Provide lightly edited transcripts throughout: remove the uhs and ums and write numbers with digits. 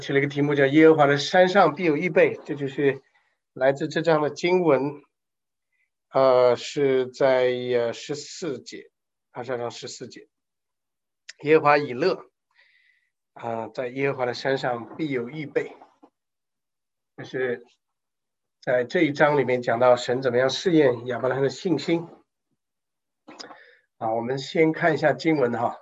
起了一个题目叫耶和华的山上必有预备，这就是来自这章的经文，是在14节，22章14节，耶和华以勒，在耶和华的山上必有预备，就是在这一章里面讲到神怎么样试验亚伯拉罕的信心。我们先看一下经文哈，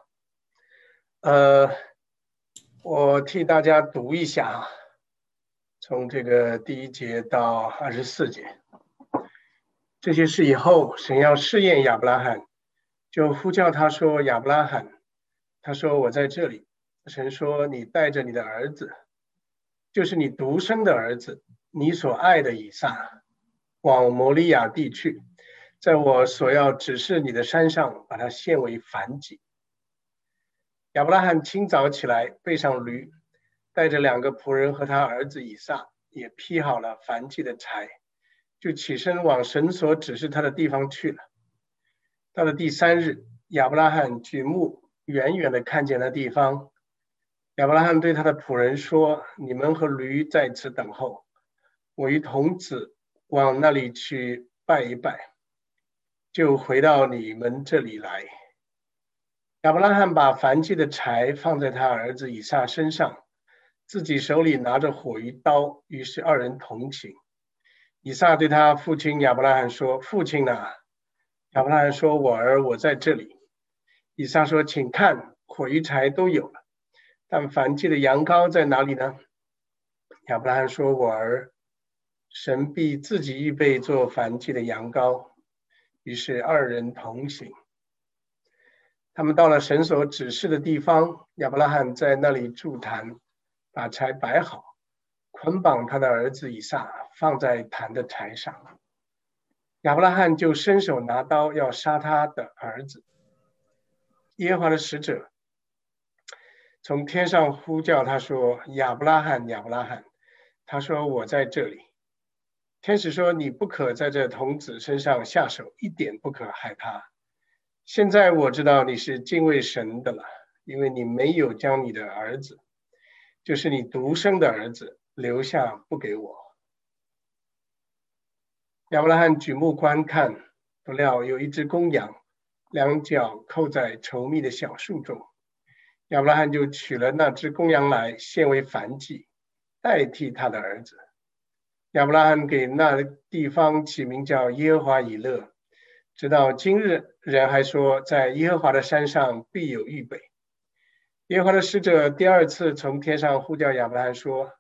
我替大家读一下从这个第1节到24节。这些事以后，神要试验亚伯拉罕，就呼叫他说：“亚伯拉罕。”他说：“我在这里。”神说：“你带着你的儿子，就是你独生的儿子，你所爱的以撒，往摩利亚地去，在我所要指示你的山上，把它献为燔祭。”亚伯拉罕清早起来，背上驴，带着2个仆人和他儿子以撒，也劈好了燔祭的柴，就起身往神所指示他的地方去了。到了第3日，亚伯拉罕举目远远地看见那地方。亚伯拉罕对他的仆人说：“你们和驴在此等候，我与童子往那里去拜一拜，就回到你们这里来。”亚伯拉罕把燔祭的柴放在他儿子以撒身上，自己手里拿着火与刀，于是2人同行。以撒对他父亲亚伯拉罕说：“父亲啊！”亚伯拉罕说：“我儿，我在这里。”以撒说：“请看，火与柴都有了，但燔祭的羊羔在哪里呢？”亚伯拉罕说：“我儿，神必自己预备做燔祭的羊羔。”于是2人同行。他们到了神所指示的地方，亚伯拉罕在那里筑坛，把柴摆好，捆绑他的儿子以撒，放在坛的柴上。亚伯拉罕就伸手拿刀要杀他的儿子。耶和华的使者从天上呼叫他说：“亚伯拉罕，亚伯拉罕。”他说：“我在这里。”天使说：“你不可在这童子身上下手，一点不可害他。现在我知道你是敬畏神的了，因为你没有将你的儿子，就是你独生的儿子，留下不给我。”亚伯拉罕举目观看，不料有一只公羊，2脚扣在稠密的小树中。亚伯拉罕就取了那只公羊来，献为燔祭，代替他的儿子。亚伯拉罕给那地方起名叫耶和华以勒，直到今日，人还说，在耶和华的山上必有预备。耶和华的使者第2次从天上呼叫亚伯拉罕说：“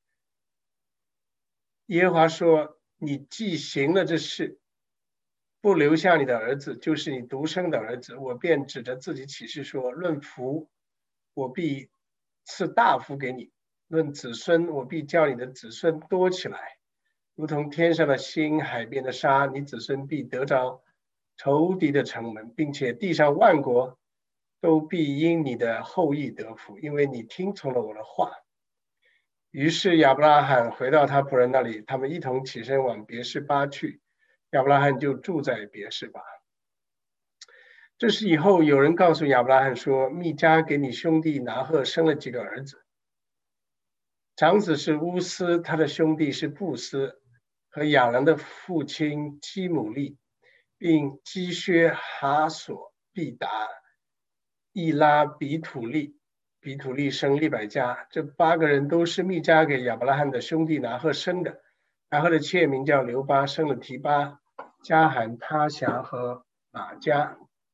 耶和华说，你既行了这事，不留下你的儿子，就是你独生的儿子，我便指着自己起誓说：论福，我必赐大福给你；论子孙，我必叫你的子孙多起来，如同天上的星，海边的沙。你子孙必得着仇敌的城门，并且地上万国都必因你的后裔得福，因为你听从了我的话。”于是亚伯拉罕回到他仆人那里，他们一同起身往别是巴去。亚伯拉罕就住在别是巴。这时以后，有人告诉亚伯拉罕说：“密迦给你兄弟拿鹤生了几个儿子，长子是乌斯，他的兄弟是布斯，和亚兰的父亲基姆利，并基薛、哈索、毕达、易拉、比土利。比土利生利百加。这8个人都是密迦给亚伯拉罕的兄弟拿鹤生的。拿鹤的妾名叫流巴，生了提巴、加罕、他辖和马加。”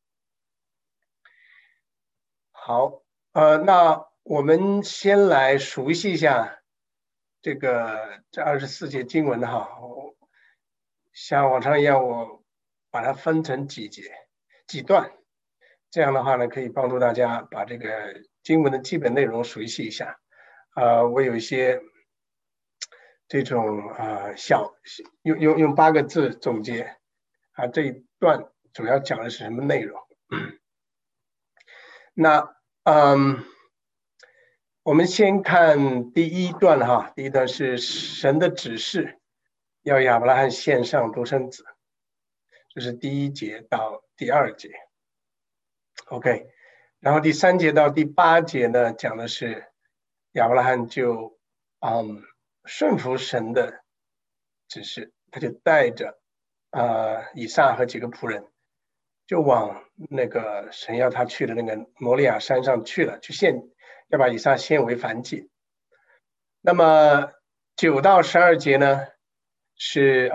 好，那我们先来熟悉一下这24节经文哈。像往常一样，我把它分成几段，这样的话呢，可以帮助大家把这个经文的基本内容熟悉一下。我有一些这种用8个字总结这一段主要讲的是什么内容。那我们先看第1段哈。第1段是神的指示，要亚伯拉罕献上独生子，这是第1节到第2节。OK， 然后第3节到第8节呢，讲的是亚伯拉罕就顺服神的指示，他就带着以撒和几个仆人，就往那个神要他去的那个摩利亚山上去了，要把以撒献为燔祭。那么9到12节呢，是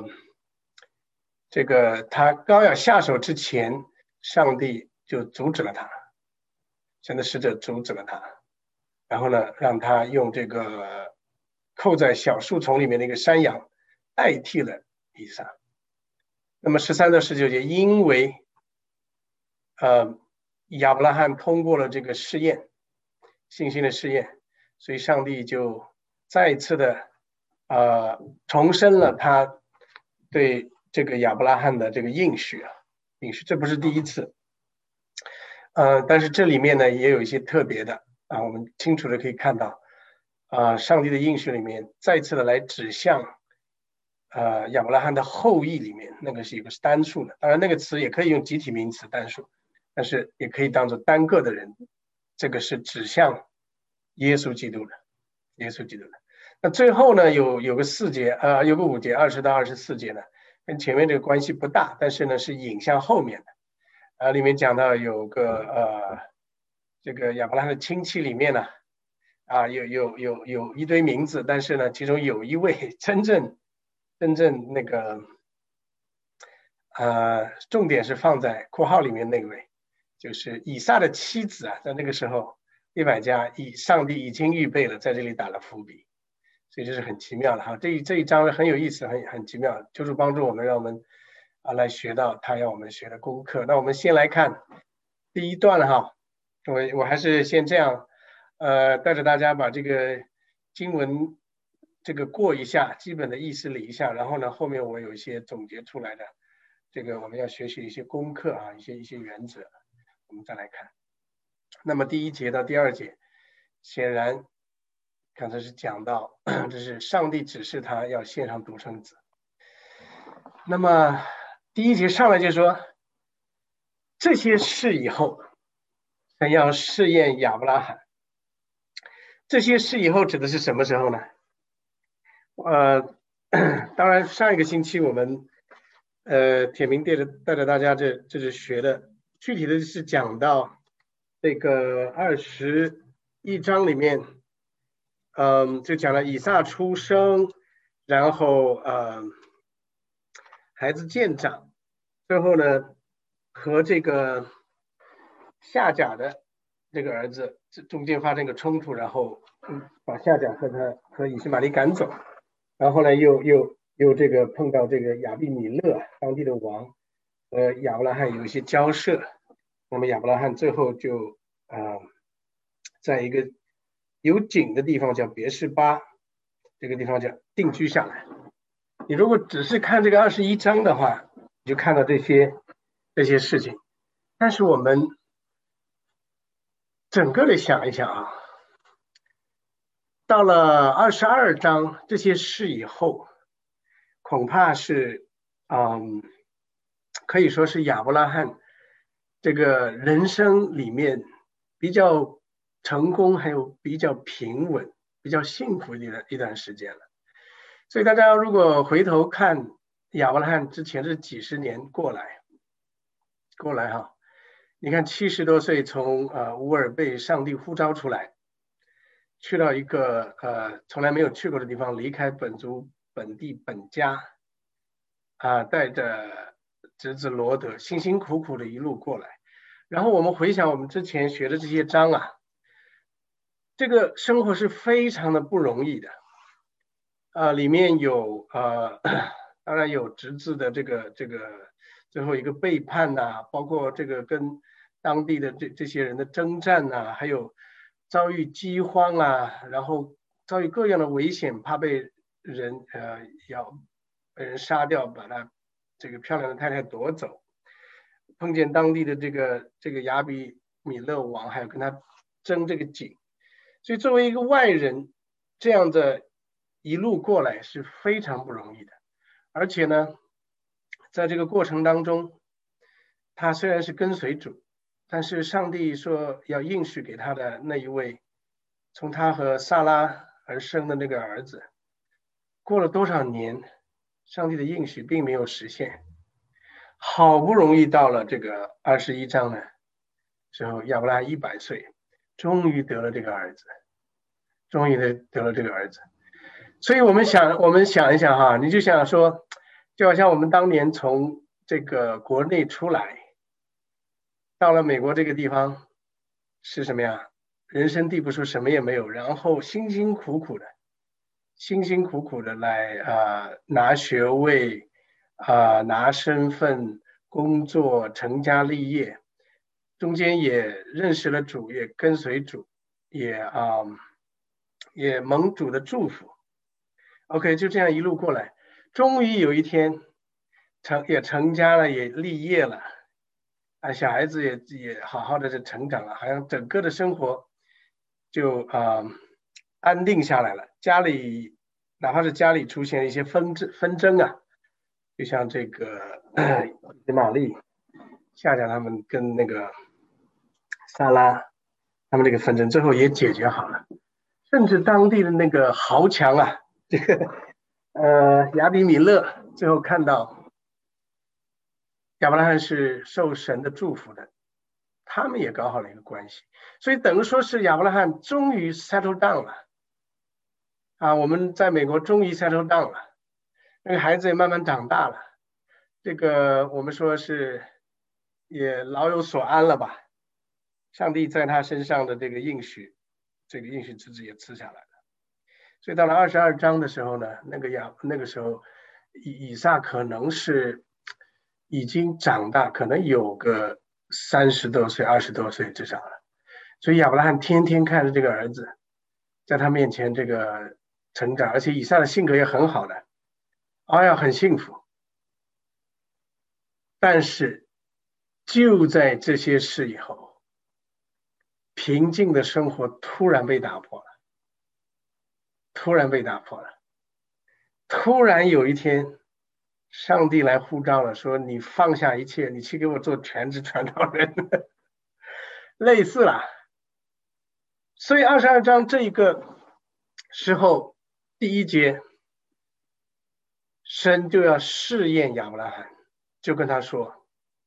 这个他刚要下手之前，上帝就阻止了他，神的使者阻止了他，然后呢，让他用这个扣在小树丛里面的一个山羊代替了以撒。那么13到19节，因为亚伯拉罕通过了这个试验，信心的试验，所以上帝就再一次的重申了他对这个亚伯拉罕的这个应许，这不是第一次。但是这里面呢也有一些特别的我们清楚的可以看到上帝的应许里面再次的来指向亚伯拉罕的后裔里面，那个是有个单数的，当然那个词也可以用集体名词单数，但是也可以当做单个的人，这个是指向耶稣基督的。那最后呢有个5节20到24节呢，跟前面这个关系不大，但是呢是引向后面的里面讲到有个这个亚伯拉罕的亲戚里面呢有一堆名字，但是呢其中有一位真正那个重点是放在括号里面那位，就是以撒的妻子在那个时候利百加上帝已经预备了，在这里打了伏笔，所以这是很奇妙的这一章很有意思，很奇妙，就是帮助我们，让我们来学到他要我们学的功课。那我们先来看第一段我还是先这样带着大家把这个经文这个过一下，基本的意思理一下，然后呢后面我有一些总结出来的这个我们要学习一些功课一些原则，我们再来看。那么第1节到第2节，显然刚才是讲到这是上帝指示他要献上独生子。那么第1节上来就说，这些事以后神要试验亚伯拉罕。这些事以后指的是什么时候呢？当然上一个星期我们铁明带着大家这是学的，具体的是讲到这个21章里面就讲了以撒出生，然后孩子渐长，最后呢和这个夏甲的这个儿子中间发生一个冲突，然后把夏甲和以实玛利赶走，然后呢又这个碰到这个亚比米勒当地的王和亚伯拉罕有一些交涉，那么亚伯拉罕最后就在一个有井的地方叫别是巴，这个地方叫定居下来。你如果只是看这个21章的话，你就看到这些事情，但是我们整个的想一想到了22章这些事以后，恐怕是可以说是亚伯拉罕这个人生里面比较成功还有比较平稳比较幸福的一段时间了。所以大家如果回头看亚伯拉罕之前这几十年过来你看70多岁从乌尔被上帝呼召出来，去到一个从来没有去过的地方，离开本族本地本家带着侄子罗德辛辛苦苦的一路过来，然后我们回想我们之前学的这些章这个生活是非常的不容易的里面有当然有侄子的这个最后一个背叛包括这个跟当地的这些人的征战还有遭遇饥荒然后遭遇各样的危险，怕被人被人杀掉，把他这个漂亮的太太夺走，碰见当地的这个亚比米勒王，还有跟他争这个井，所以作为一个外人，这样的一路过来是非常不容易的。而且呢，在这个过程当中，他虽然是跟随主，但是上帝说要应许给他的那一位，从他和撒拉而生的那个儿子，过了多少年，上帝的应许并没有实现。好不容易到了这个21章呢时候，亚伯拉罕100岁，终于得了这个儿子，终于得了这个儿子。所以我们想一想哈，你就想说，就好像我们当年从这个国内出来，到了美国这个地方，是什么呀？人生地不熟，什么也没有，然后辛辛苦苦的来拿学位拿身份、工作、成家立业，中间也认识了主，也跟随主，也蒙主的祝福。OK， 就这样一路过来，终于有一天也成家了，也立业了，小孩子也好好的成长了，好像整个的生活就安定下来了。家里哪怕是家里出现一些纷争啊，就像这个玛丽、夏甲他们跟那个萨拉他们这个纷争，最后也解决好了。甚至当地的那个豪强啊，这个亚比米勒最后看到亚伯拉罕是受神的祝福的，他们也搞好了一个关系，所以等于说是亚伯拉罕终于 settle down 了我们在美国终于 settle down 了，那个孩子也慢慢长大了，这个我们说是也老有所安了吧，上帝在他身上的这个应许之子也赐下来了。所以到了22章的时候呢，那个时候以撒可能是已经长大，可能有个30多岁、20多岁至少了。所以亚伯拉罕天天看着这个儿子在他面前这个成长，而且以撒的性格也很好的，很幸福。但是就在这些事以后，平静的生活突然被打破了。突然有一天，上帝来呼召了，说你放下一切，你去给我做全职传道人，类似了。所以22章这一个时候，第1节，神就要试验亚伯拉罕，就跟他说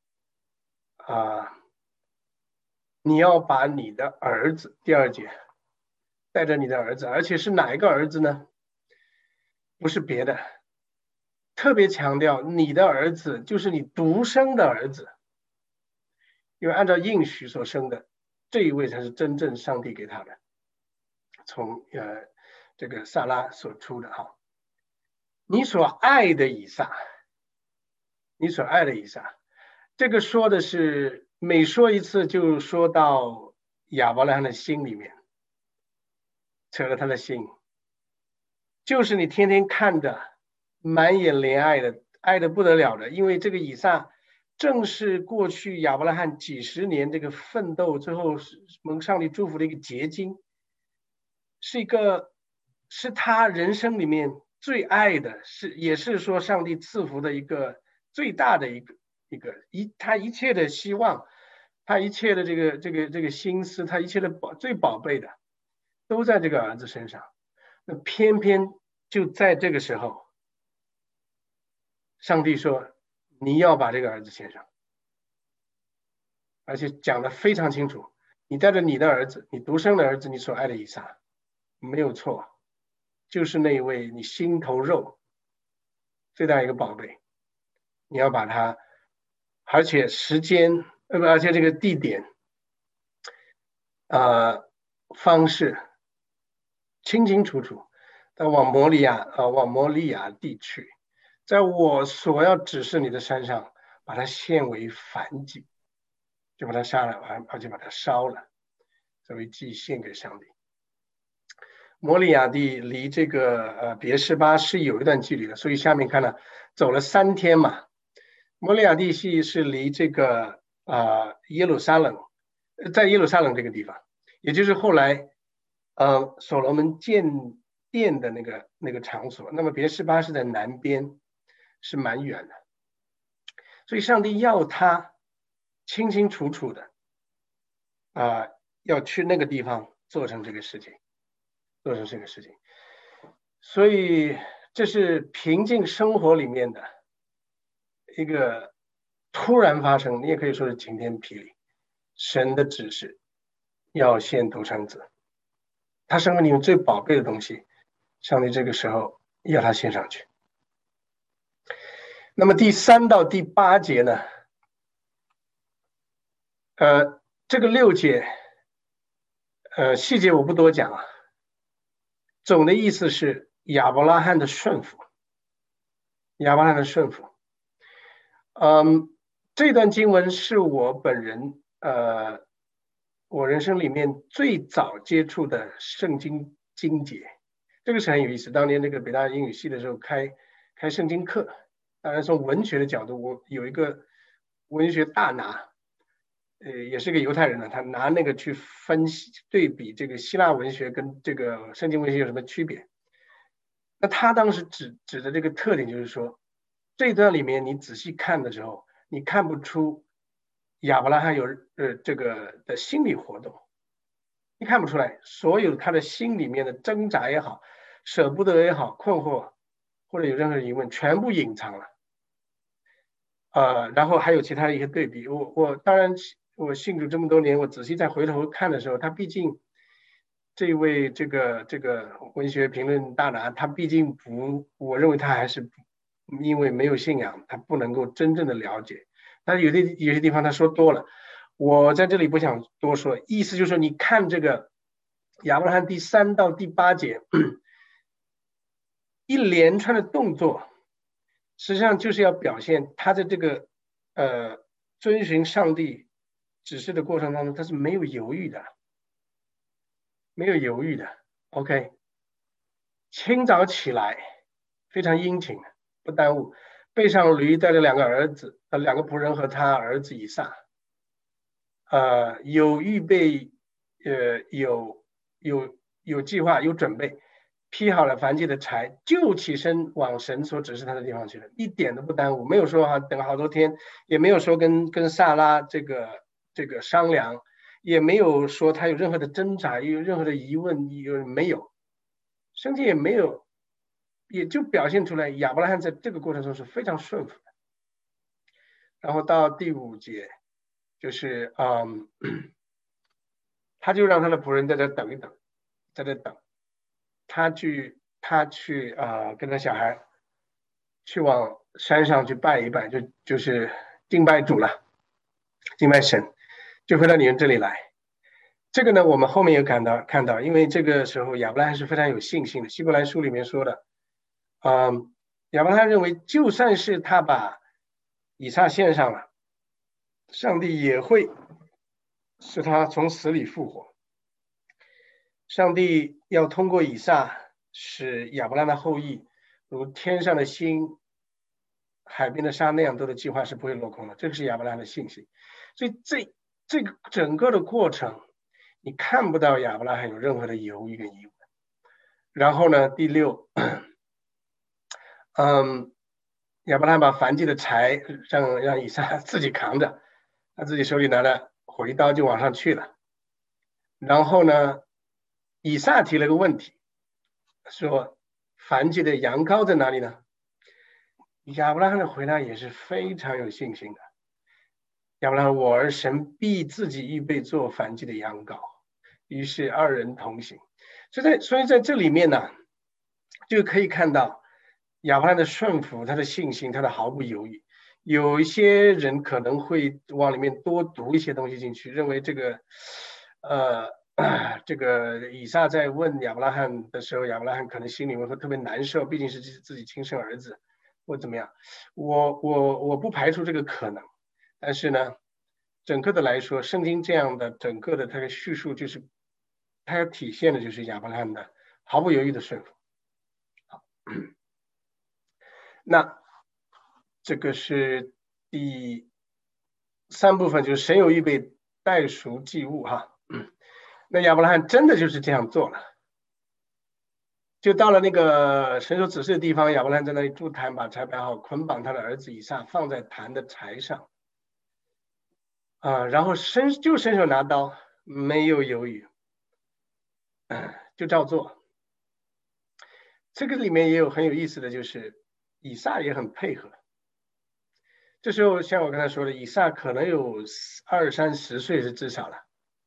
你要把你的儿子，第2节，带着你的儿子，而且是哪一个儿子呢？不是别的，特别强调你的儿子就是你独生的儿子，因为按照应许所生的这一位才是真正上帝给他的，从这个撒拉所出的你所爱的以撒，这个说的是每说一次就说到亚伯拉罕的心里面，扯了他的心，就是你天天看着满眼怜爱的，爱的不得了的，因为这个以撒正是过去亚伯拉罕几十年这个奋斗最后蒙上帝祝福的一个结晶，是他人生里面最爱的，也是说上帝赐福的一个最大的他一切的希望，他一切的这个心思，他一切的最宝贝的都在这个儿子身上。那偏偏就在这个时候，上帝说你要把这个儿子献上，而且讲得非常清楚，你带着你的儿子，你独生的儿子，你所爱的以撒，没有错，就是那一位你心头肉最大一个宝贝，你要把它，而且而且这个地点方式清清楚楚，往摩利亚地区，在我所要指示你的山上，把它献为燔祭，就把它杀了，而且把它烧了，作为祭献给上帝。摩利亚地离这个别是巴是有一段距离的，所以下面看了走了3天嘛。摩利亚地是离这个耶路撒冷，在耶路撒冷这个地方，也就是后来所罗门建殿的那个场所。那么别是巴是在南边，是蛮远的，所以上帝要他清清楚楚的要去那个地方做成这个事情。 所以这是平静生活里面的一个突然发生，你也可以说是晴天霹雳，神的指示要献独生子，他生命里面最宝贝的东西，上帝这个时候要他献上去。那么第3到第8节呢？这个6节，细节我不多讲啊。总的意思是亚伯拉罕的顺服，亚伯拉罕的顺服。这段经文是我本人我人生里面最早接触的圣经经节，这个是很有意思。当年那个北大英语系的时候开圣经课，当然从文学的角度，我有一个文学大拿，也是个犹太人呢，他拿那个去分析对比这个希腊文学跟这个圣经文学有什么区别。那他当时指的这个特点就是说，这段里面你仔细看的时候，你看不出亚伯拉罕有这个的心理活动，你看不出来，所有他的心里面的挣扎也好，舍不得也好，困惑或者有任何疑问，全部隐藏了。然后还有其他的一些对比，我当然我信主这么多年，我仔细再回头看的时候，他毕竟这位这个文学评论大拿，他毕竟不，我认为他还是因为没有信仰，他不能够真正的了解。但有些地方他说多了，我在这里不想多说。意思就是说，你看这个亚伯拉罕第3到第8节一连串的动作，实际上就是要表现他的这个遵循上帝指示的过程当中，他是没有犹豫的，没有犹豫的。OK， 清早起来非常殷勤，不耽误，背上驴带着2个儿子，2个仆人和他儿子以撒，有预备，有计划，有准备，劈好了燔祭的柴，就起身往神所指示他的地方去了，一点都不耽误，没有说等好多天，也没有说跟萨拉这个商量，也没有说他有任何的挣扎，有任何的疑问，没有，甚至也没有，也就表现出来亚伯拉罕在这个过程中是非常顺服的。然后到第5节，就是他就让他的仆人在这等一等，在这等，他去跟他小孩去往山上去拜一拜，就是敬拜主了，敬拜神，就回到你们这里来。这个呢，我们后面有看到，因为这个时候亚伯拉罕是非常有信心的。希伯来书里面说的，亚伯拉罕认为，就算是他把以撒献上了，上帝也会使他从死里复活。上帝要通过以撒使亚伯拉罕的后裔如天上的星、海边的沙那样多的计划是不会落空的，这是亚伯拉罕的信心。所以这个整个的过程，你看不到亚伯拉罕有任何的犹豫跟疑问。然后呢，第6，亚伯拉罕把燔祭的柴让以撒自己扛着，他自己手里拿着火一刀就往上去了。然后呢，以撒提了个问题，说燔祭的羊羔在哪里呢？亚伯拉罕的回答也是非常有信心的。亚伯拉罕，我儿神必自己预备做燔祭的羊羔。于是2人同行。所以在这里面呢，就可以看到亚伯拉罕的顺服，他的信心，他的毫不犹豫。有一些人可能会往里面多读一些东西进去，认为这个以撒在问亚伯拉罕的时候，亚伯拉罕可能心里面会特别难受，毕竟是自己亲生儿子，或怎么样。我不排除这个可能，但是呢，整个的来说，圣经这样的整个的它的叙述，就是它要体现的就是亚伯拉罕的毫不犹豫的顺服。那这个是第3部分，就是神有预备代赎祭物哈。那亚伯拉罕真的就是这样做了，就到了那个神所指示的地方，亚伯拉罕在那里筑坛，把柴摆好，捆绑他的儿子以撒放在坛的柴上，然后伸手拿刀，没有犹豫，就照做。 这个里面也有很有意思的就是以撒也很配合。这时候像我刚才说的，以撒可能有20-30岁是至少了，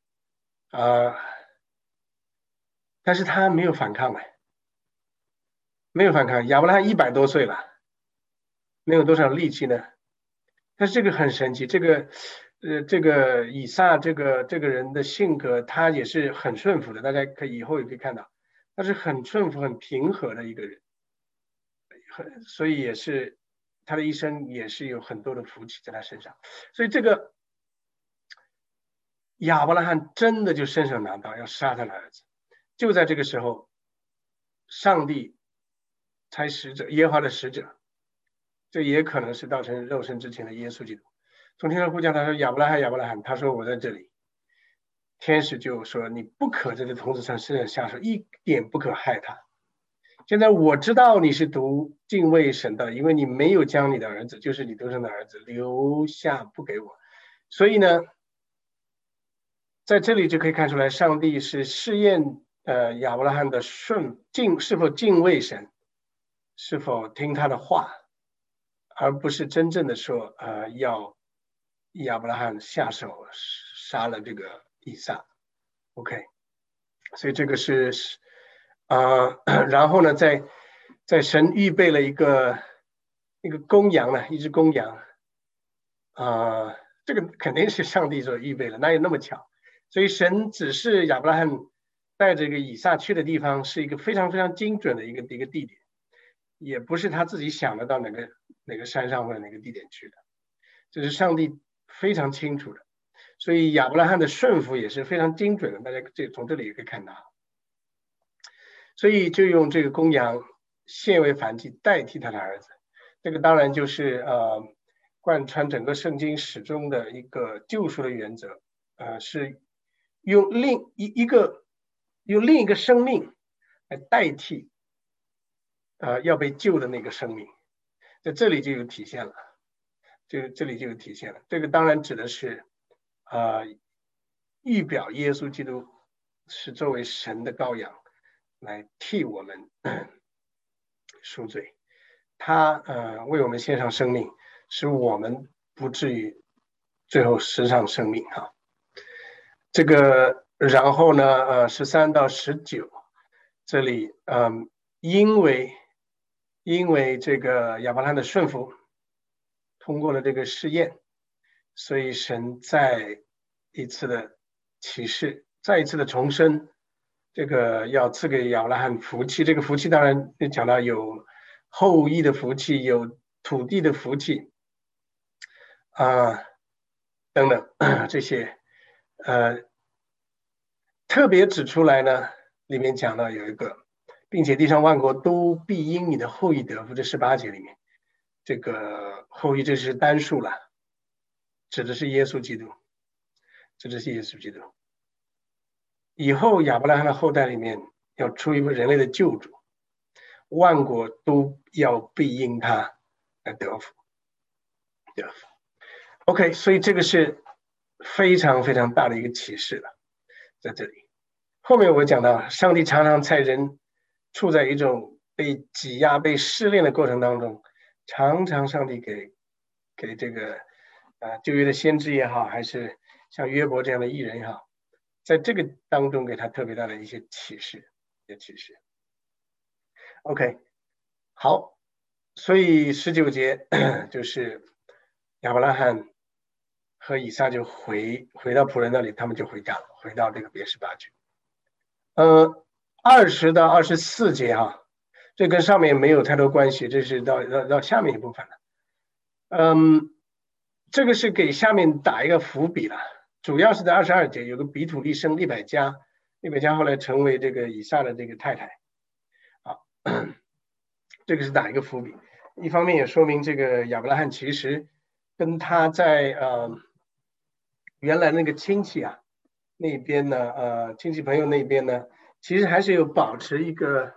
但是他没有反抗没有反抗。亚伯拉罕100多岁了，能有多少力气呢？但是这个很神奇，这个以撒这个人的性格，他也是很顺服的，大家以后也可以看到，他是很顺服、很平和的一个人，所以也是他的一生也是有很多的福气在他身上。所以这个亚伯拉罕真的就伸手拿刀要杀他的儿子，就在这个时候，上帝差使者，耶和华的使者，这也可能是道成肉身之前的耶稣基督，从天上呼叫他说：“亚伯拉罕，亚伯拉罕。”他说：“我在这里。”天使就说：“你不可在这童子身上下手，一点不可害他。现在我知道你是读敬畏神的，因为你没有将你的儿子，就是你独生的儿子留下不给我。所以呢，在这里就可以看出来，上帝是试验亚伯拉罕的是否敬畏神，是否听他的话，而不是真正的说要亚伯拉罕下手杀了这个以撒。OK， 所以这个是然后呢，在神预备了一个公羊呢，一只公羊这个肯定是上帝所预备的，哪有那么巧？所以神指示亚伯拉罕带着一个以撒去的地方是一个非常非常精准的一个地点，也不是他自己想得到哪个山上或者哪个地点去的，这是上帝非常清楚的。所以亚伯拉罕的顺服也是非常精准的，大家从这里也可以看到。所以就用这个公羊献为燔祭代替他的儿子，这个当然就是贯穿整个圣经始终的一个救赎的原则，是用另一个生命来代替要被救的那个生命，在这里就有体现了，这里就有体现了。这个当然指的是预表耶稣基督是作为神的羔羊来替我们赎罪，他为我们献上生命，使我们不至于最后失上生命哈。这个然后呢13到19这里因为这个亚伯拉罕的顺服通过了这个试验，所以神再一次的启示，再一次的重申，这个要赐给亚伯拉罕福气。这个福气当然讲到有后裔的福气，有土地的福气等等这些特别指出来呢，里面讲到有一个，并且地上万国都必因你的后裔得福。这18节里面，这个后裔这是单数了，指的是耶稣基督，指的是耶稣基督。以后亚伯拉罕的后代里面要出一位人类的救主，万国都要必因他而得福。OK， 所以这个是非常非常大的一个启示了，在这里。后面我讲到，上帝常常在人处在一种被挤压、被试炼的过程当中，常常上帝给这个旧约的先知也好，还是像约伯这样的义人也好，在这个当中给他特别大的一些启示。OK， 好，所以19节就是亚伯拉罕和以撒就回到仆人那里，他们就回家了，回到这个别是巴去。20到24节这跟上面没有太多关系，这是到下面一部分了。这个是给下面打一个伏笔了，主要是在22节有个比土利生利百加后来成为这个以撒的这个太太这个是打一个伏笔，一方面也说明这个亚伯拉罕其实跟他在原来那个亲戚那边呢亲戚朋友那边呢，其实还是有保持一个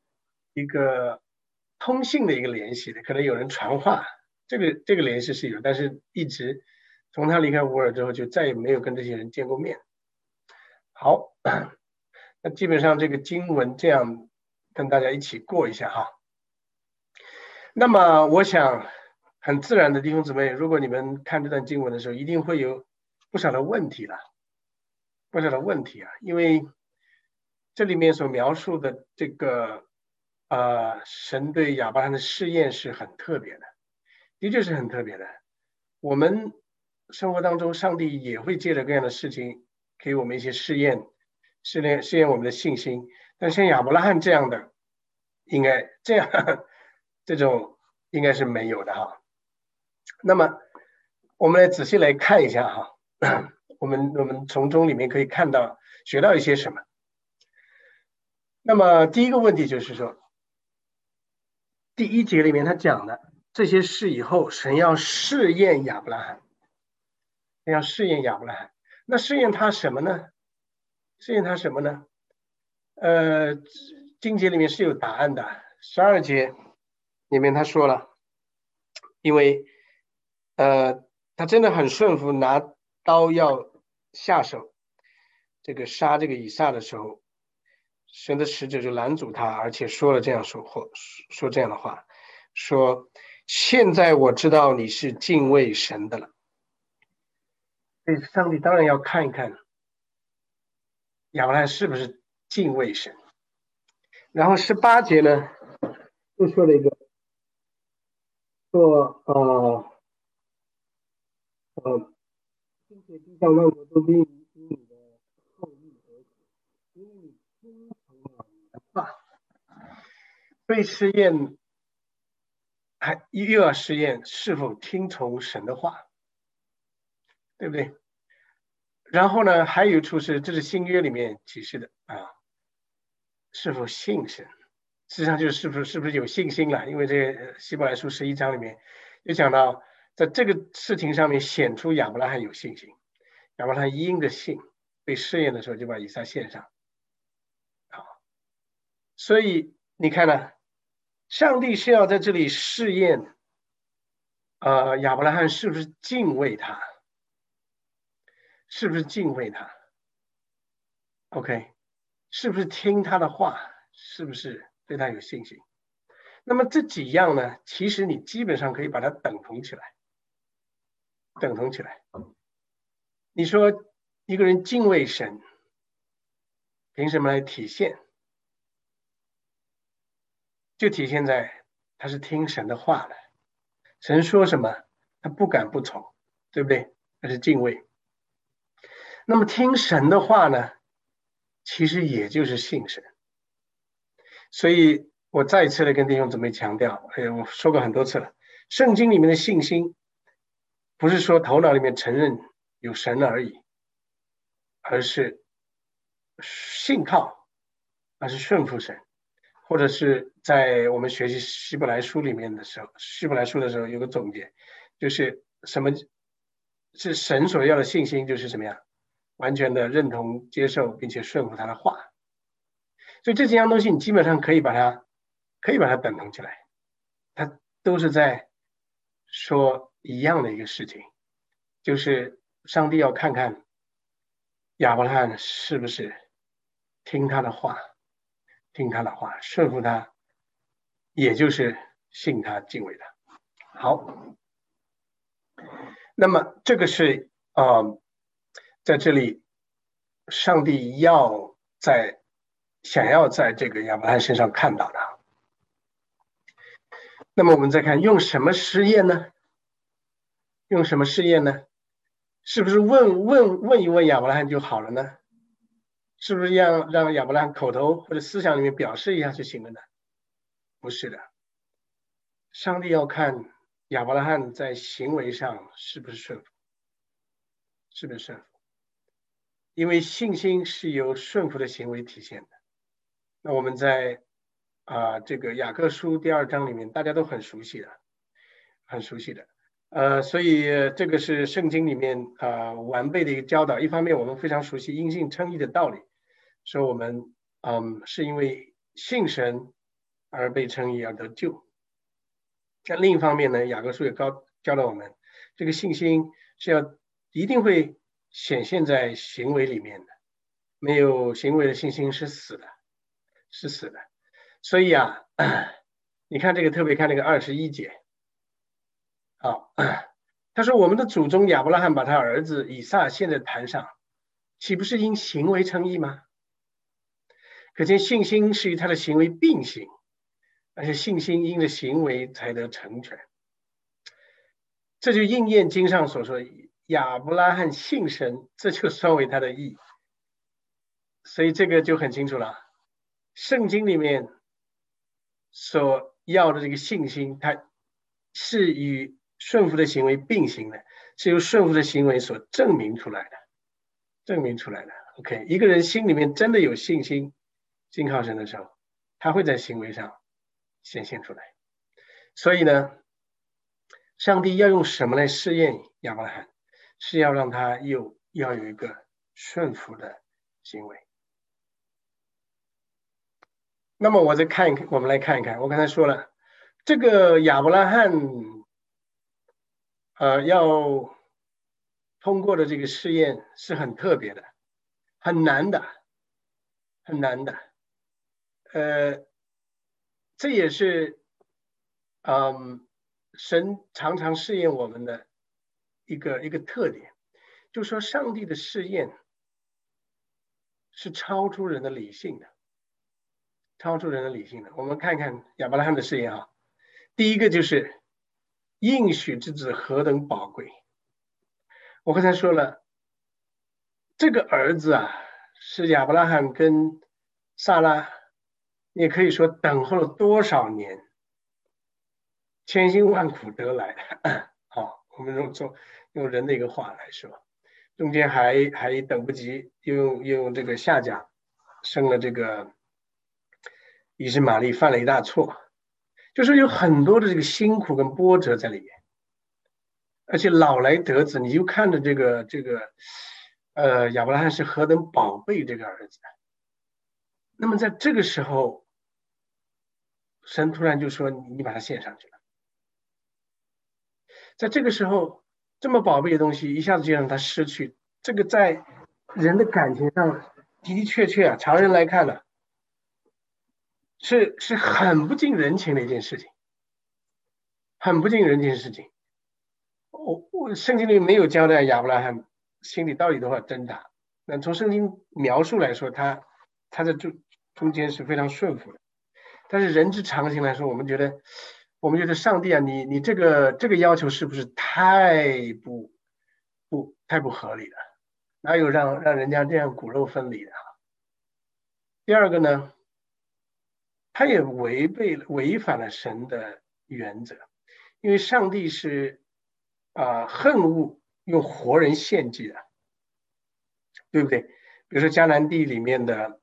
通信的一个联系的，可能有人传话，这个联系是有，但是一直从他离开乌尔之后，就再也没有跟这些人见过面。好，那基本上这个经文这样跟大家一起过一下哈。那么我想很自然的弟兄姊妹，如果你们看这段经文的时候，一定会有不少的问题了，不少的问题啊，因为这里面所描述的这个神对亚伯拉罕的试验是很特别的，的确是很特别的。我们生活当中，上帝也会借着各样的事情给我们一些试验我们的信心。但像亚伯拉罕这样的，应该这样这种应该是没有的哈。那么我们来仔细来看一下哈，我们从中里面可以看到学到一些什么。那么第一个问题就是说，第1节里面他讲的这些事以后，神要试验亚伯拉罕，要试验亚伯拉罕。那试验他什么呢？试验他什么呢？经节里面是有答案的。12节里面他说了，因为他真的很顺服，拿刀要下手这个杀这个以撒的时候，神的使者就拦阻他，而且说了这样说这样的话，说现在我知道你是敬畏神的了。所以上帝当然要看一看亚伯拉罕是不是敬畏神。然后18节呢又说了一个说并且地上万国都必因你的后裔而死，因为你听从了你的话。被试验又要试验是否听从神的话，对不对？然后呢，还有一处是这是新约里面启示的是否信神，实际上就是是不是有信心了？因为这个希伯来书11章里面有讲到，在这个事情上面显出亚伯拉罕有信心。亚伯拉罕因着信被试验的时候，就把以撒献上。所以你看呢，上帝是要在这里试验亚伯拉罕是不是敬畏他，是不是敬畏他 ？OK， 是不是听他的话，是不是对他有信心？那么这几样呢，其实你基本上可以把它等同起来。你说一个人敬畏神，凭什么来体现？就体现在他是听神的话的，神说什么他不敢不从，对不对？那是敬畏。那么听神的话呢，其实也就是信神。所以我再一次的跟弟兄姊妹强调，我说过很多次了，圣经里面的信心不是说头脑里面承认有神而已，而是信靠，而是顺服神。或者是在我们学习希伯来书里面的时候，希伯来书的时候有个总结，就是什么是神所要的信心，就是什么样，完全的认同、接受并且顺服他的话。所以这几样东西你基本上可以把它等同起来，它都是在说一样的一个事情，就是上帝要看看亚伯拉罕是不是听他的话，顺服他，也就是信他、敬畏他。好，那么这个是在这里，上帝想要在这个亚伯拉罕身上看到的。那么我们再看用什么试验呢？是不是问一问亚伯拉罕就好了呢？是不是让亚伯拉罕口头或者思想里面表示一下就行了呢？不是的，上帝要看亚伯拉罕在行为上是不是顺服，因为信心是由顺服的行为体现的。那我们在这个雅各书第2章里面，大家都很熟悉的。所以这个是圣经里面完备的一个教导。一方面我们非常熟悉因信称义的道理，说我们是因为信神而被称义而得救。那另一方面呢，雅各书也教导我们，这个信心是一定会显现在行为里面的，没有行为的信心是死的。 所以啊，你看这个，特别看这个21节，好，他说我们的祖宗亚伯拉罕把他儿子以撒献在坛上，岂不是因行为称义吗？可见信心是与他的行为并行，而且信心因着行为才得成全。这就应验经上所说，亚伯拉罕信神，这就算为他的义。所以这个就很清楚了，圣经里面所要的这个信心，它是与顺服的行为并行的，是由顺服的行为所证明出来的。OK， 一个人心里面真的有信心，信靠神的时候，他会在行为上显现出来。所以呢，上帝要用什么来试验亚伯拉罕？是要让他要有一个顺服的行为。那么我们来看一看，我刚才说了，这个亚伯拉罕要通过的这个试验是很特别的，很难的。这也是神常常试验我们的一个特点，就是说上帝的试验是超出人的理性的，我们看看亚伯拉罕的试验啊，第一个就是应许之子何等宝贵。我刚才说了，这个儿子啊，是亚伯拉罕跟撒拉，也可以说等候了多少年，千辛万苦得来的。好，我们用人的一个话来说，中间还等不及，又用这个夏甲生了这个以实玛利，犯了一大错，就是有很多的这个辛苦跟波折在里面。而且老来得子，你就看着这个亚伯拉罕是何等宝贝这个儿子。那么在这个时候，神突然就说你把他献上去了。在这个时候，这么宝贝的东西一下子就让他失去，这个在人的感情上的的确啊，常人来看呢，是很不近人情的一件事情，很不近人情的事情。我圣经里没有交代亚伯拉罕心里到底多少挣扎。那从圣经描述来说，他在中间是非常顺服的。但是人之常情来说，我们觉得上帝啊，你这个要求是不是太不合理了？哪有让人家这样骨肉分离的？第二个呢，他也违反了神的原则，因为上帝是恨恶用活人献祭的，对不对？比如说迦南地里面的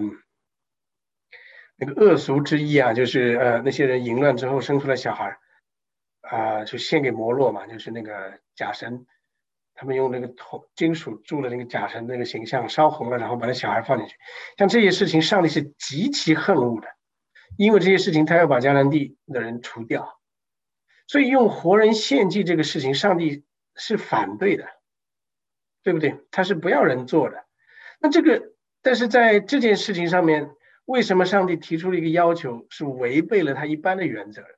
那个恶俗之一啊，就是那些人淫乱之后生出了小孩就献给摩洛嘛，就是那个假神，他们用那个金属铸的那个假神那个形象烧红了，然后把那小孩放进去。像这些事情，上帝是极其恨恶的，因为这些事情他要把迦南地的人除掉，所以用活人献祭这个事情，上帝是反对的，对不对？他是不要人做的。那但是在这件事情上面，为什么上帝提出了一个要求，是违背了他一般的原则？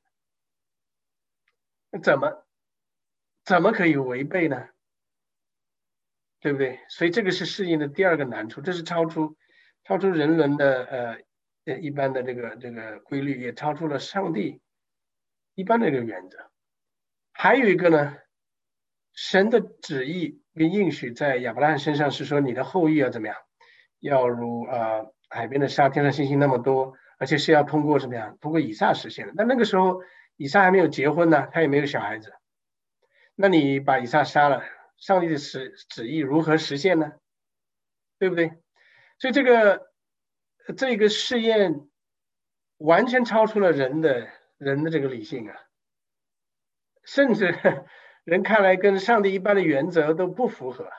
怎么可以违背呢？对不对？所以这个是适应的第二个难处，这是超出人伦的一般的这个规律，也超出了上帝一般的这个原则。还有一个呢，神的旨意跟应许在亚伯拉罕身上是说，你的后裔要怎么样？要如海边的沙，天上星星那么多，而且是要通过什么样？通过以撒实现的。那个时候以撒还没有结婚呢，他也没有小孩子。那你把以撒杀了，上帝的旨意如何实现呢？对不对？所以这个试验完全超出了人的这个理性啊，甚至人看来跟上帝一般的原则都不符合，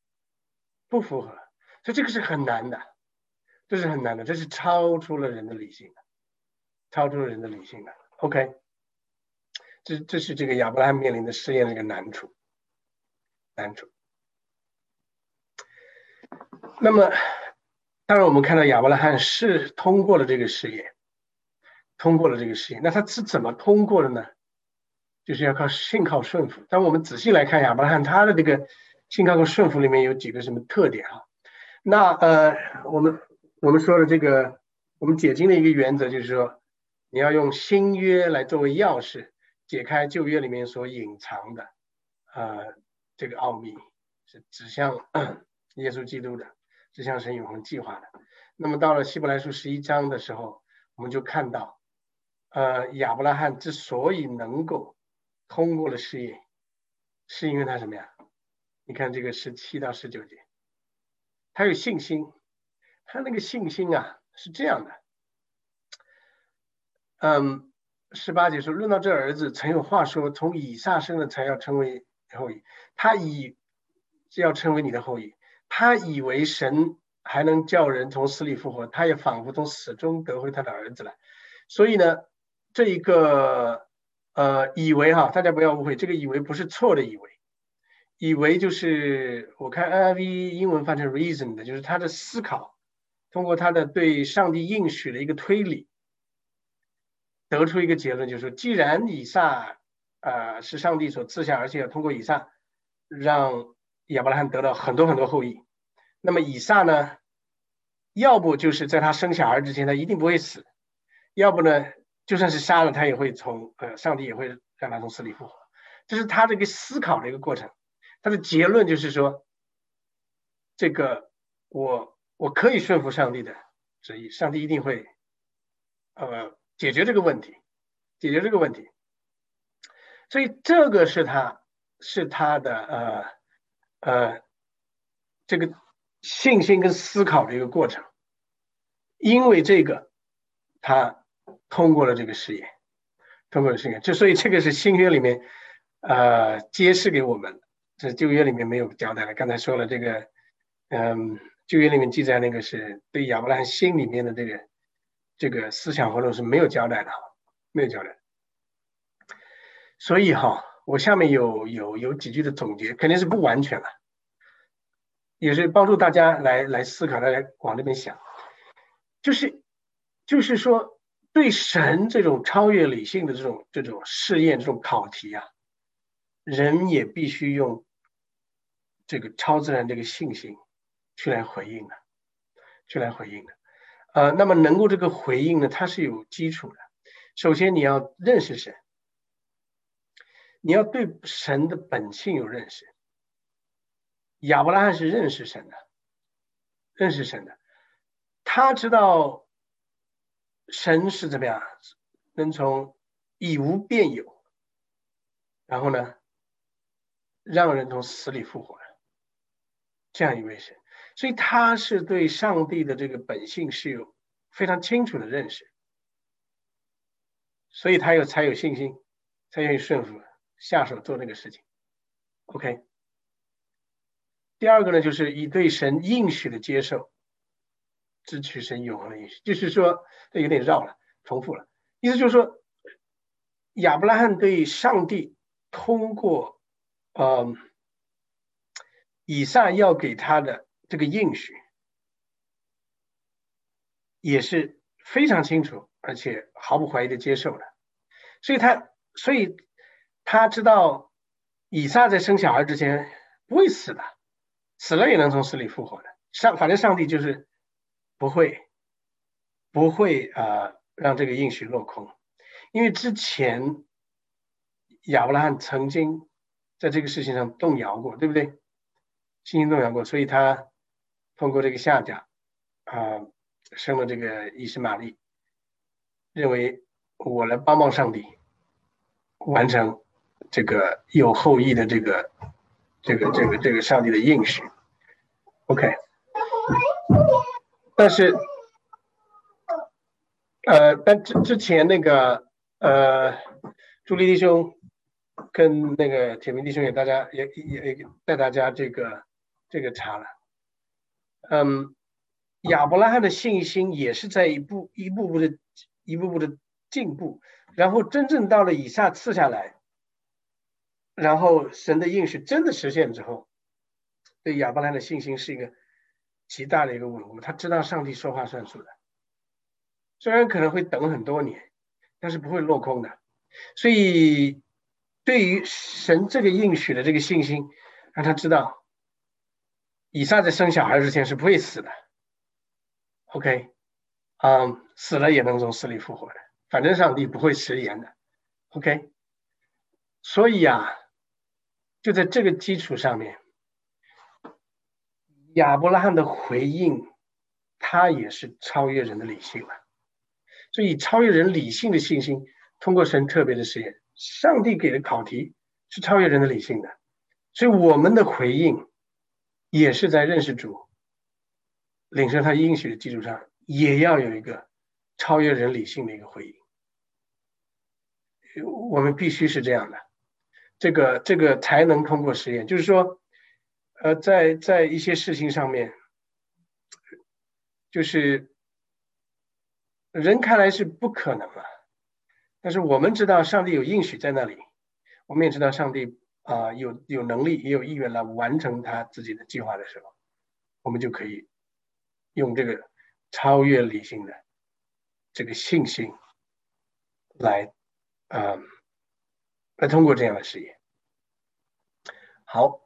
所以这个是很难的，这是很难的，这是超出了人的理性的。OK， 这是这个亚伯拉罕面临的试验的一个难处。那么，当然我们看到亚伯拉罕是通过了这个试验， 通过了这个试验。那他是怎么通过的呢？就是要靠信靠顺服。当我们仔细来看亚伯拉罕他的这个信靠和顺服里面有几个什么特点啊？那我们说的这个，我们解经的一个原则就是说，你要用新约来作为钥匙，解开旧约里面所隐藏的这个奥秘，是指向耶稣基督的，指向神永恒计划的。那么到了希伯来书11章的时候，我们就看到，亚伯拉罕之所以能够通过了试验，是因为他什么呀？你看这个17到19节，他有信心，他那个信心啊是这样的，18节说，论到这儿子，曾有话说，从以撒生的才要称为后裔，他要称为你的后裔。他以为神还能叫人从死里复活，他也仿佛从死中得回他的儿子来。所以呢，这一个以为哈，大家不要误会，这个以为不是错的以为，以为就是我看 NIV 英文翻成 reason 的，就是他的思考，通过他的对上帝应许的一个推理，得出一个结论，就是说，既然以撒是上帝所赐下，而且要通过以撒让亚伯拉罕得到很多很多后裔，那么以撒呢，要不就是在他生小孩之前他一定不会死，要不呢就算是杀了他也会上帝也会让他从死里复活。这是他这个思考的一个过程。他的结论就是说，这个我可以顺服上帝的旨意，上帝一定会解决这个问题，解决这个问题。所以这个是他的这个信心跟思考的一个过程。因为这个，他通过了这个试验，通过了试验。所以这个是新约里面揭示给我们，这旧约里面没有交代的。刚才说了这个，旧约里面记载那个是对亚伯拉罕心里面的这个思想活动是没有交代的，没有交代。所以我下面有几句的总结，肯定是不完全了，也是帮助大家来思考，来往那边想，就是说，对神这种超越理性的这种试验、这种考题啊，人也必须用这个超自然这个信心去来回应的，去来回应的。那么能够这个回应呢，它是有基础的。首先你要认识神，你要对神的本性有认识。亚伯拉罕是认识神的，认识神的，他知道神是怎么样，能从以无变有，然后呢，让人从死里复活的这样一位神，所以他是对上帝的这个本性是有非常清楚的认识，所以他才有信心，才愿意顺服下手做那个事情。OK， 第二个呢，就是以对神应许的接受，支取神永恒的应许。就是说，这有点绕了，重复了。意思就是说，亚伯拉罕对上帝通过以撒要给他的这个应许，也是非常清楚，而且毫不怀疑的接受的。所以他知道以撒在生小孩之前不会死的，死了也能从死里复活的。反正上帝就是不会让这个应许落空，因为之前亚伯拉罕曾经在这个事情上动摇过，对不对？信心动摇过，所以他通过这个夏甲生了这个以实玛利，认为我来帮上帝完成这个有后裔的这个上帝的应许。OK， 但是但之前那个朱莉弟兄跟那个铁明弟兄也带大家这个查了，亚伯拉罕的信心也是在一步步的进步，然后真正到了以撒赐下来，然后神的应许真的实现之后，对亚伯拉罕的信心是一个极大的一个稳固，他知道上帝说话算数的，虽然可能会等很多年， 但是不会落空的。所以对于神这个应许的这个信心，让他知道以撒在生小孩之前是不会死的。OK， 死了也能从死里复活的，反正上帝不会食言的。OK， 所以就在这个基础上面，亚伯拉罕的回应，他也是超越人的理性了。所以超越人理性的信心，通过神特别的实验，上帝给的考题是超越人的理性的，所以我们的回应也是在认识主、领受他应许的基础上，也要有一个超越人理性的一个回应。我们必须是这样的，这个才能通过实验。就是说，在一些事情上面，就是人看来是不可能了，但是我们知道上帝有应许在那里，我们也知道上帝有能力也有意愿来完成他自己的计划的时候，我们就可以用这个超越理性的这个信心来通过这样的实验。好，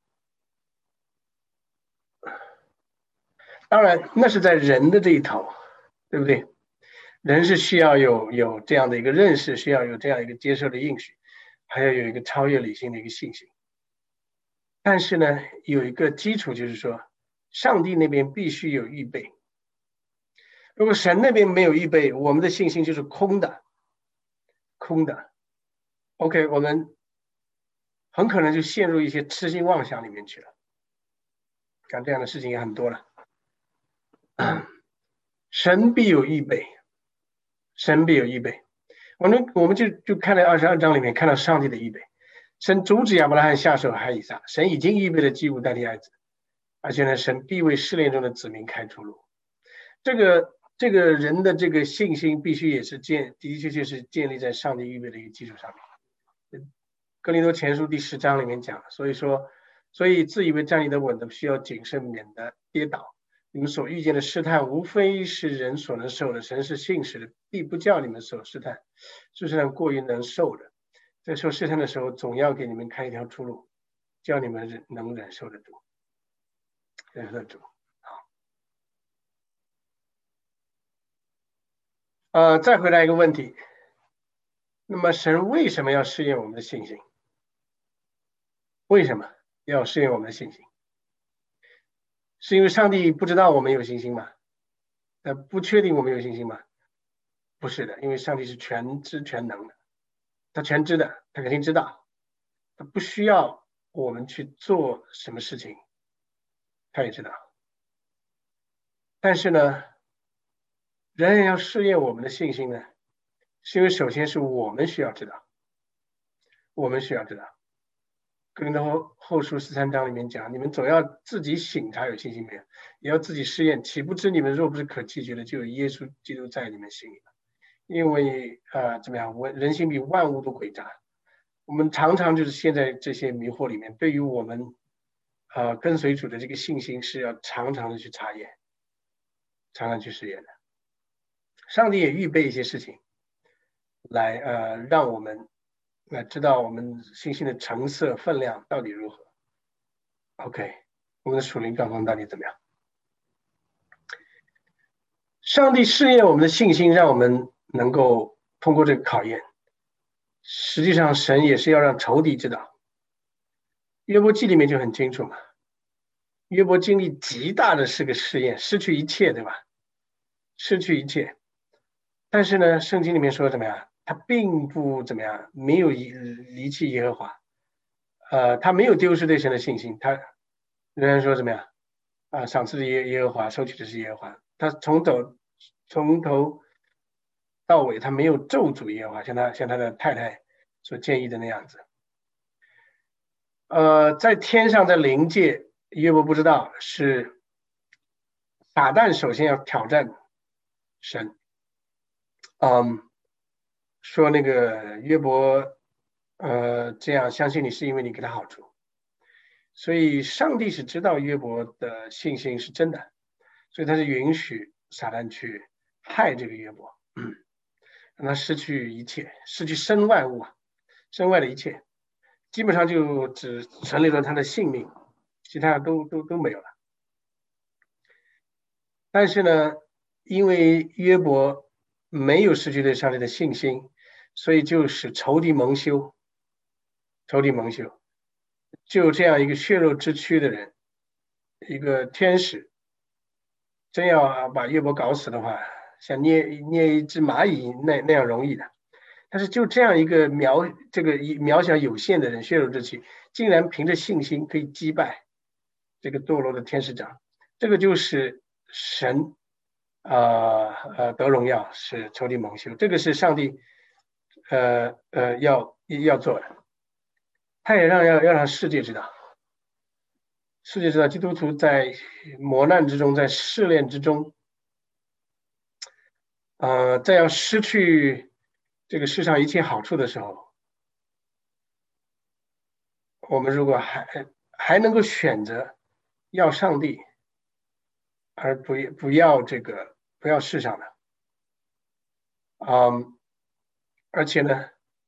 当然那是在人的这一头，对不对？人是需要有这样的一个认识，需要有这样一个接受的应许，还要有一个超越理性的一个信心。但是呢，有一个基础就是说，上帝那边必须有预备。如果神那边没有预备，我们的信心就是空的，空的。OK， 我们很可能就陷入一些痴心妄想里面去了。像这样的事情也很多了。神必有预备，神必有预备。我们就看到22章里面看到上帝的预备。神阻止亚伯拉罕下手害以撒，神已经预备了祭物代替爱子，而且呢，神必为试炼中的子民开出路。这个人的这个信心必须也是的确是建立在上帝预备的一个基础上面。哥林多前书第10章里面讲，所以自以为站立得稳的，需要谨慎，免得跌倒。你们所遇见的试探，无非是人所能受的，神是信实的，必不叫你们受试探，试探过于能受的。在受试探的时候，总要给你们开一条出路，叫你们能忍受得住，忍受得住。再回来一个问题，那么神为什么要试验我们的信心？为什么要试验我们的信心？是因为上帝不知道我们有信心吗？不确定我们有信心吗？不是的，因为上帝是全知全能的，他全知的，他肯定知道，他不需要我们去做什么事情，他也知道。但是呢，仍然要试验我们的信心呢，是因为首先是我们需要知道，我们需要知道。哥林多后书13章里面讲，你们总要自己醒察有信心没有，也要自己试验，岂不知你们若不是可弃绝的，就有耶稣基督在你们心里了。因为怎么样，人心比万物都诡诈，我们常常就是陷在这些迷惑里面。对于我们跟随主的这个信心，是要常常的去查验，常常去试验的。上帝也预备一些事情来让我们知道我们信心的成色分量到底如何。OK， 我们的属灵状况到底怎么样？上帝试验我们的信心，让我们能够通过这个考验。实际上，神也是要让仇敌知道。约伯记里面就很清楚嘛，约伯经历极大的是个试验，失去一切，对吧？失去一切。但是呢，圣经里面说怎么样？他并不怎么样，没有离弃耶和华。他没有丢失对神的信心，他仍然说怎么样？赏赐的耶和华，收取的是耶和华。他从头到尾，他没有咒诅耶和华，像他的太太所建议的那样子。在天上，在灵界，约伯不知道是撒旦首先要挑战神，说那个约伯，这样相信你是因为你给他好处，所以上帝是知道约伯的信心是真的，所以他是允许撒旦去害这个约伯。 让他失去一切，失去身外物，身外的一切，基本上就只存留了他的性命，其他都没有了。但是呢，因为约伯没有失去对上帝的信心，所以就使仇敌蒙羞，仇敌蒙羞。就这样一个血肉之躯的人，一个天使，真要把约伯搞死的话，像捏一只蚂蚁那样容易的。但是就这样一个渺小有限的人，血肉之躯，竟然凭着信心可以击败这个堕落的天使长，这个就是神得荣耀，使仇敌蒙羞，这个是上帝要做的，他也要让世界知道，世界知道基督徒在磨难之中，在试炼之中，在要失去这个世上一切好处的时候，我们如果还能够选择要上帝，而不要世上的，而且呢，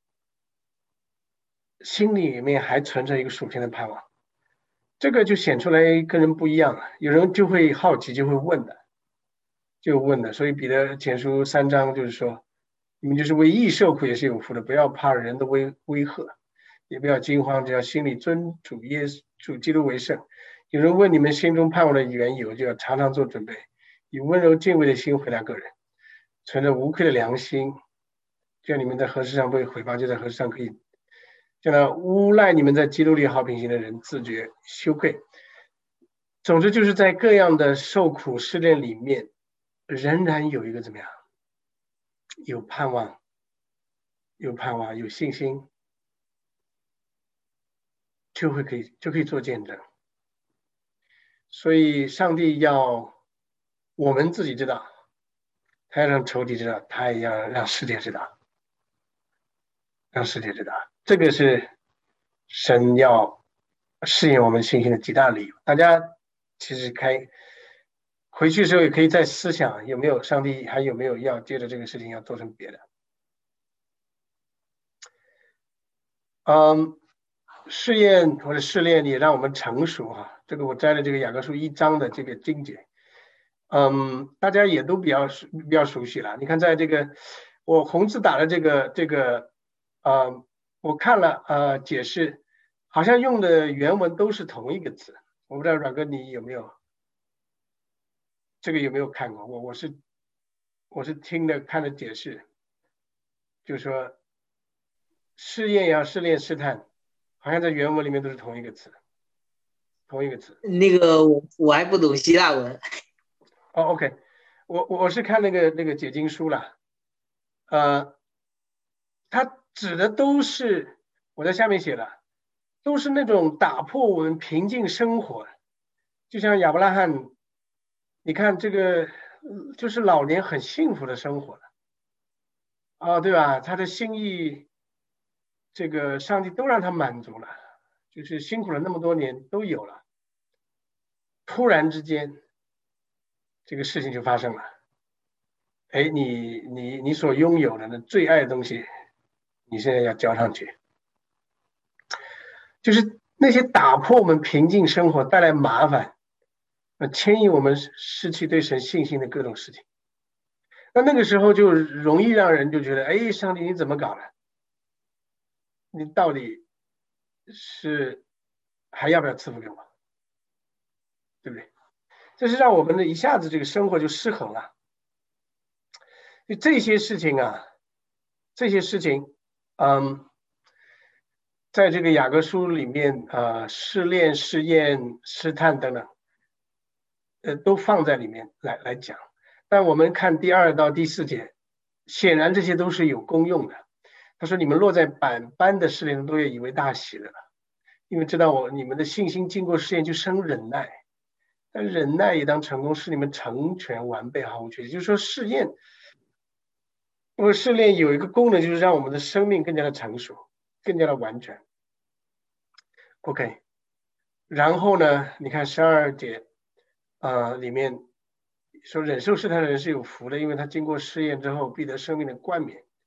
心里面还存着一个属天的盼望，这个就显出来跟人不一样了。有人就会好奇，就会问的，所以彼得前书3章就是说，你们就是为义受苦也是有福的，不要怕人的威吓，也不要惊慌，只要心里尊主基督为圣。有人问你们心中盼望的缘由，就要常常做准备，以温柔敬畏的心回答个人，存着无愧的良心，叫你们在何事上被毁谤，就在何事上可以叫那诬赖你们在基督里好品行的人自觉羞愧。总之就是在各样的受苦试炼里面，仍然有一个怎么样？有盼望，有信心，就可以做见证。所以上帝要我们自己知道，他要让仇敌知道，他也要让世界知道，这个是神要试验我们信心的极大理由。大家其实回去的时候也可以再思想，有没有上帝还有没有要接着这个事情要做成别的。试验或者试炼也让我们成熟哈。这个我摘了这个雅各书1章的这个经节，大家也都比较熟悉了。你看，在这个我红字打的这个我看了解释，好像用的原文都是同一个字。我不知道阮哥你有没有看过？我是听的看的解释，就是说试验呀、试炼、试探，好像在原文里面都是同一个词。 那个我还不懂希腊文。 OK， 我是看那个解经书了，它指的都是我在下面写了，都是那种打破我们平静生活，就像亚伯拉罕，你看这个就是老年很幸福的生活了，对吧？他的心意，这个上帝都让他满足了，就是辛苦了那么多年都有了，突然之间，这个事情就发生了。哎，你所拥有的最爱的东西，你现在要交上去，就是那些打破我们平静生活、带来麻烦、牵引我们失去对神信心的各种事情。那个时候就容易让人就觉得，哎，上帝你怎么搞的？你到底是还要不要赐福给我？对不对？这是让我们的一下子这个生活就失衡了。就这些事情，在这个雅各书里面，试炼、试验、试探等等，都放在里面来讲。但我们看第2到第4节，显然这些都是有功用的。他说：“你们落在百般的试炼，都也以为大喜了，因为知道你们的信心经过试验就生忍耐，但忍耐也当成功，使你们成全完备，毫无缺陷。”就是说，试炼有一个功能，就是让我们的生命更加的成熟，更加的完全。OK， 然后呢，你看12节，里面说忍受试探的人是有福的，因为他经过试验之后，必得生命的冠冕。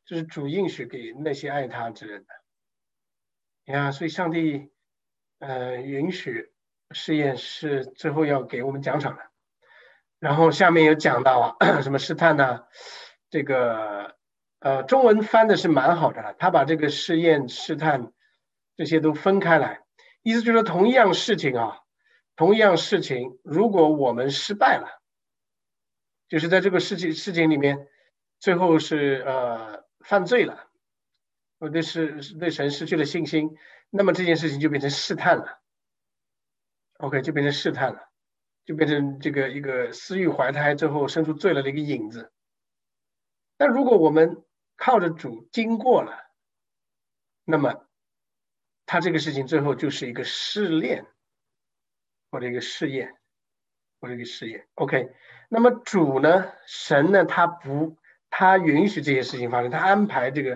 这是主应许给那些爱他之人的。呀，所以上帝允许试验是最后要给我们奖赏的。然后下面有讲到什么试探呢？这个中文翻的是蛮好的，他把这个试验、试探这些都分开来，意思就是说同一样事情啊，同一样事情，如果我们失败了，就是在这个事情里面，最后是犯罪了，或者是对神失去了信心，那么这件事情就变成试探了。OK， 就变成试探了，就变成这个一个私欲怀胎之后生出罪了的一个影子。但如果我们靠着主经过了，那么他这个事情最后就是一个试炼，或者一个试验，或者一个试验。OK， 那么主呢，神呢，他允许这些事情发生，他安排这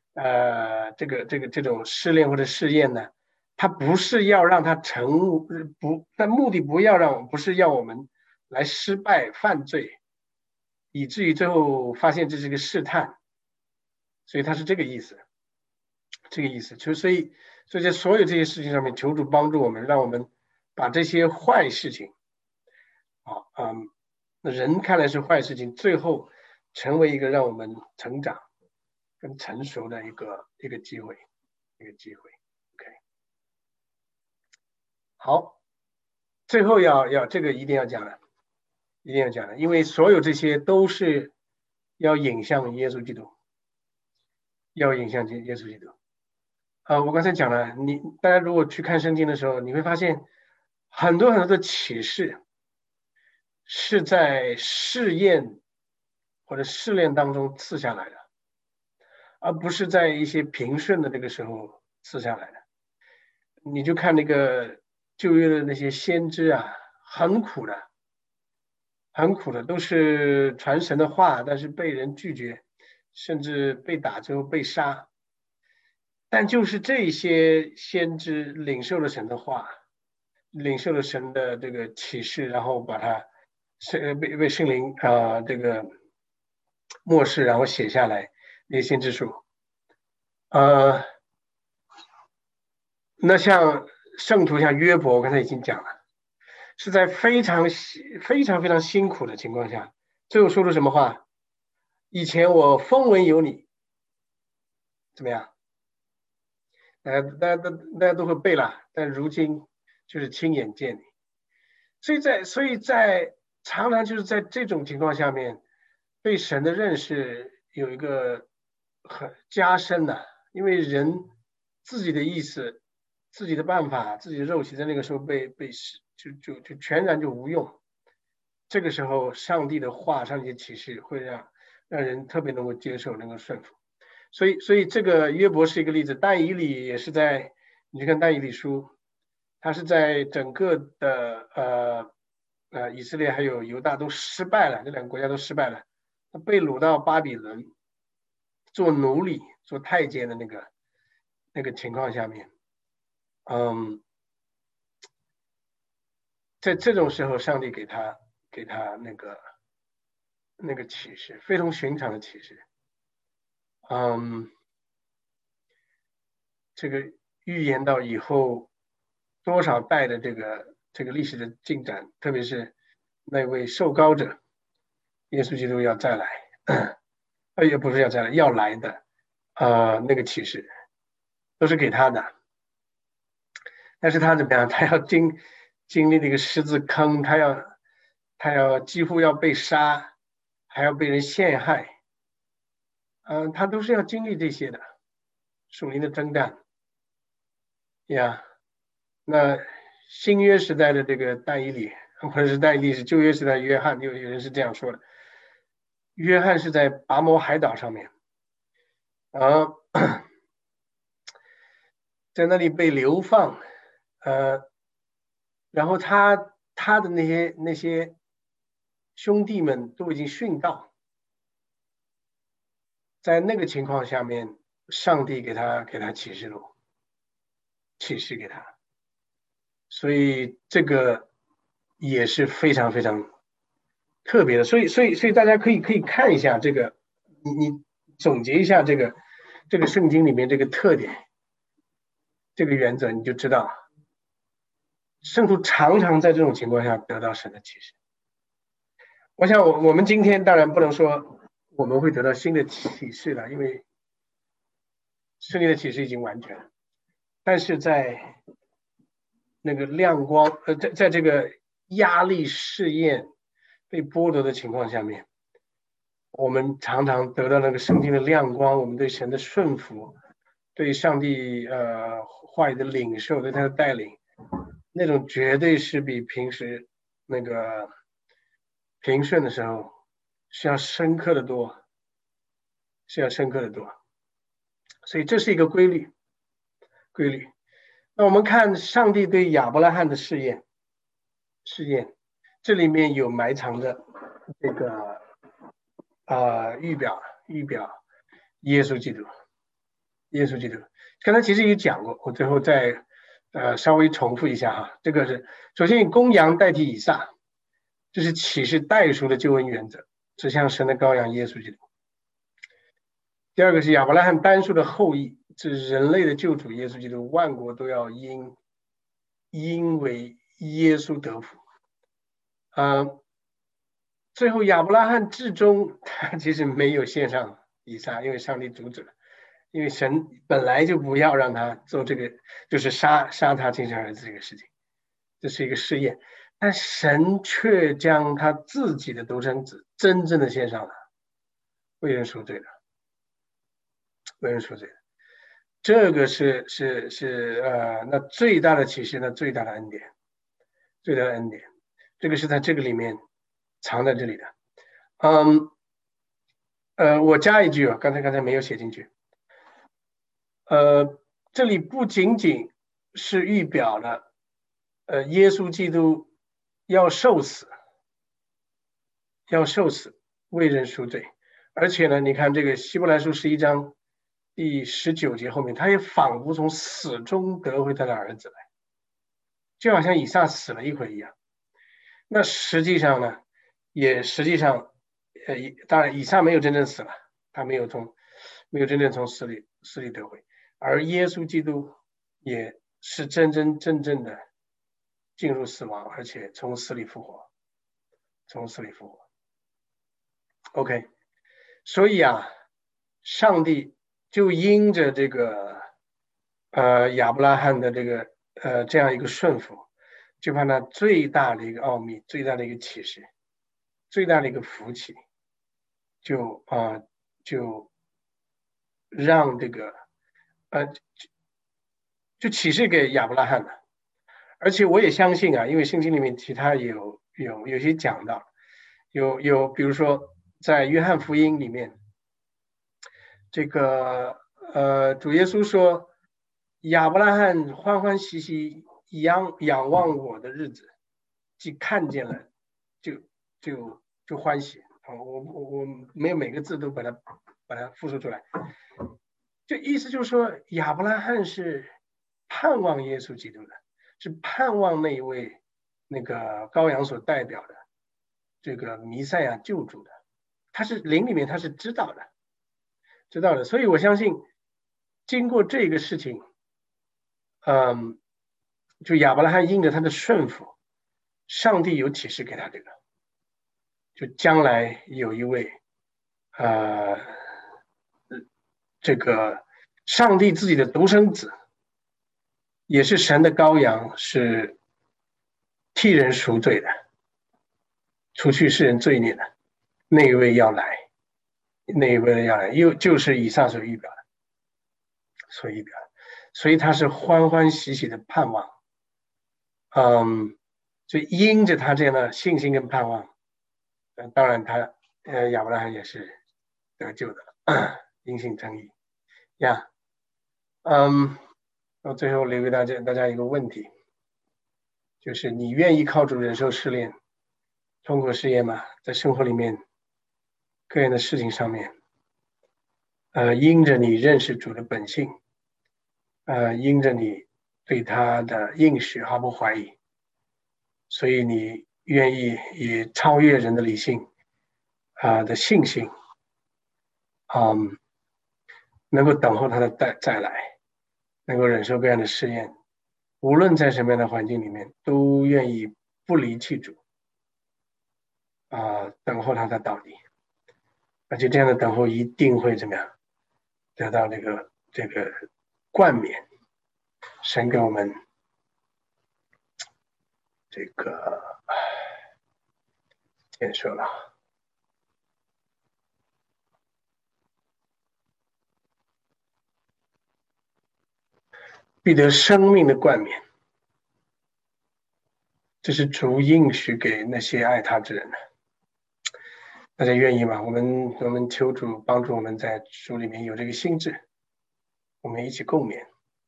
种试炼或者试验呢，他不是要让他但目的不是要我们来失败犯罪，以至于最后发现这是个试探，所以他是这个意思，所以在所有这些事情上面，求主帮助我们，让我们把这些坏事情，人看来是坏事情，最后成为一个让我们成长跟成熟的一个机会，OK， 好，最后这个一定要讲的，因为所有这些都是要引向耶稣基督，我刚才讲了，大家如果去看圣经的时候，你会发现很多很多的启示是在试验或者试炼当中赐下来的，而不是在一些平顺的这个时候赐下来的。你就看那个旧约的那些先知啊，很苦的，都是传神的话，但是被人拒绝，甚至被打之后被杀。但就是这些先知领受了神的话，领受了神的这个启示，然后把它被圣灵这个默示，然后写下来那些先知书。那像圣徒像约伯，我刚才已经讲了，是在非常辛苦的情况下，最后说出什么话？以前我风闻有你，怎么样？大家都会背了，但如今就是亲眼见你。所以在常常就是在这种情况下面，对神的认识有一个很加深的，因为人自己的意思、自己的办法、自己的肉体在那个时候被就全然就无用。这个时候，上帝的话、上帝的启示会让人特别能够接受、能够顺服。所以这个约伯是一个例子，但以理也是在，你去看但以理书，他是在整个的以色列还有犹大都失败了，这两个国家都失败了，他被掳到巴比伦做奴隶、做太监的那个情况下面，在这种时候，上帝给他那个启示，非同寻常的启示。这个预言到以后多少代的这个历史的进展，特别是那位受膏者耶稣基督要再来，也不是要再来，要来的那个启示都是给他的，但是他怎么样？他要经历那个十字坑，他要几乎要被杀，还要被人陷害，他都是要经历这些的属灵的征战。呀，那新约时代的这个但以理，或者是但以理是旧约时代的约翰，有人是这样说的。约翰是在拔摩海岛上面，在那里被流放，然后他的那些兄弟们都已经殉道，在那个情况下面，上帝给他启示录，启示给他，所以这个也是非常非常特别的，所以大家可以看一下这个，你总结一下这个圣经里面这个特点，这个原则，你就知道圣徒常常在这种情况下得到神的启示。我想我们今天当然不能说我们会得到新的启示了，因为圣经的启示已经完全了。但是在那个亮光在这个压力试验被剥夺的情况下面，我们常常得到那个圣经的亮光，我们对神的顺服，对上帝话语的领受，对他的带领，那种绝对是比平时那个平顺的时候是要深刻的多，是要深刻的多。所以这是一个规律。那我们看上帝对亚伯拉罕的试验，这里面有埋藏的这个预表耶稣基督。刚才其实也讲过，我最后再稍微重复一下哈。这个是首先以公羊代替以撒，这是启示代赎的救恩原则，指向神的羔羊耶稣基督。第二个是亚伯拉罕单数的后裔，指人类的救主耶稣基督，万国都要因为耶稣得福。最后亚伯拉罕至终他其实没有献上以撒，因为上帝阻止了，因为神本来就不要让他做这个，就是杀他亲生儿子这个事情，这是一个试验，但神却将他自己的独生子真正的献上了，为人赎罪的。这个是那最大的启示，那最大的恩典，这个是在这个里面藏在这里的。我加一句啊，刚才没有写进去。这里不仅仅是预表了耶稣基督要受死为人赎罪，而且呢，你看这个希伯来书11章第19节后面，他也仿佛从死中得回他的儿子来，就好像以撒死了一回一样。那实际上呢，当然以撒没有真正死了，他没有真正从死里得回，而耶稣基督也是真真正正的进入死亡，而且从死里复活。OK， 所以上帝就因着这个亚伯拉罕的这样一个顺服，就把那最大的一个奥秘、最大的一个启示、最大的一个福气，就让这个就启示给亚伯拉罕了。而且我也相信因为圣经里面其他有些讲到，比如说在约翰福音里面，这个主耶稣说，亚伯拉罕欢欢喜喜仰望我的日子，既看见了就欢喜。我没有每个字都把它复述出来，就意思就是说亚伯拉罕是盼望耶稣基督的，是盼望那一位那个羔羊所代表的这个弥赛亚救主的，他是灵里面他是知道的，所以我相信经过这个事情，就亚伯拉罕因着他的顺服，上帝有启示给他这个，就将来有一位这个上帝自己的独生子，也是神的羔羊，是替人赎罪的，除去世人罪孽的那一位要来，又就是以撒所预表的，所以他是欢欢喜喜的盼望，所以因着他这样的信心跟盼望，当然他亚伯拉罕也是得救的，因信称义呀。到最后留给大家一个问题，就是你愿意靠主忍受试炼、通过试验吗？在生活里面、个人的事情上面，因着你认识主的本性，因着你对他的应许毫不怀疑，所以你愿意以超越人的理性的信心， 能够等候他的再来，能够忍受各样的试验，无论在什么样的环境里面，都愿意不离弃主等候他的到底。而且这样的等候一定会怎么样得到这个冠冕。神给我们这个建设了，必得生命的冠冕，这是主应许给那些爱他之人的。大家愿意吗？我们求主帮助我们在主里面有这个心智，我们一起共勉。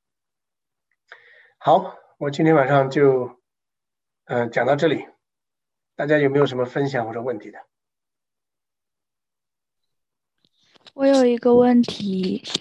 好，我今天晚上就讲到这里，大家有没有什么分享或者问题的？ 我有一个问题，